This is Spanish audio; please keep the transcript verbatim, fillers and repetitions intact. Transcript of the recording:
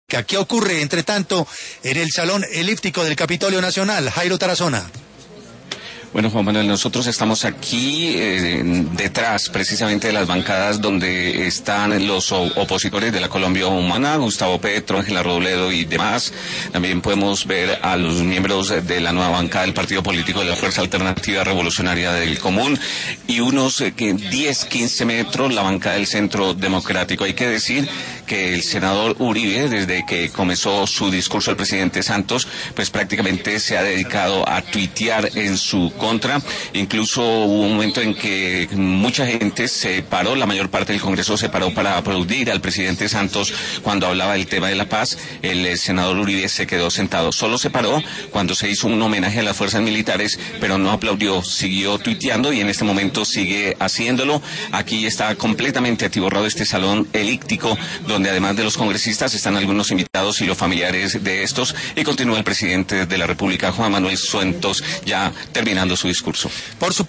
¿Qué ocurre, entre tanto, en el Salón Elíptico del Capitolio Nacional? Jairo Tarazona. Bueno, Juan Manuel, nosotros estamos aquí eh, detrás precisamente de las bancadas donde están los opositores de la Colombia Humana, Gustavo Petro, Ángela Robledo y demás. También podemos ver a los miembros de la nueva bancada del partido político de la Fuerza Alternativa Revolucionaria del Común y unos eh, diez, quince metros la bancada del Centro Democrático. Hay que decir que el senador Uribe, desde que comenzó su discurso el presidente Santos, pues prácticamente se ha dedicado a tuitear en su contra. Incluso hubo un momento en que mucha gente se paró, la mayor parte del Congreso se paró para aplaudir al presidente Santos cuando hablaba del tema de la paz. El senador Uribe se quedó sentado. Solo se paró cuando se hizo un homenaje a las fuerzas militares, pero no aplaudió, siguió tuiteando y en este momento sigue haciéndolo. Aquí está completamente atiborrado este salón elíptico, donde además de los congresistas están algunos invitados y los familiares de estos, y continúa el presidente de la República, Juan Manuel Santos, ya terminando su discurso. Por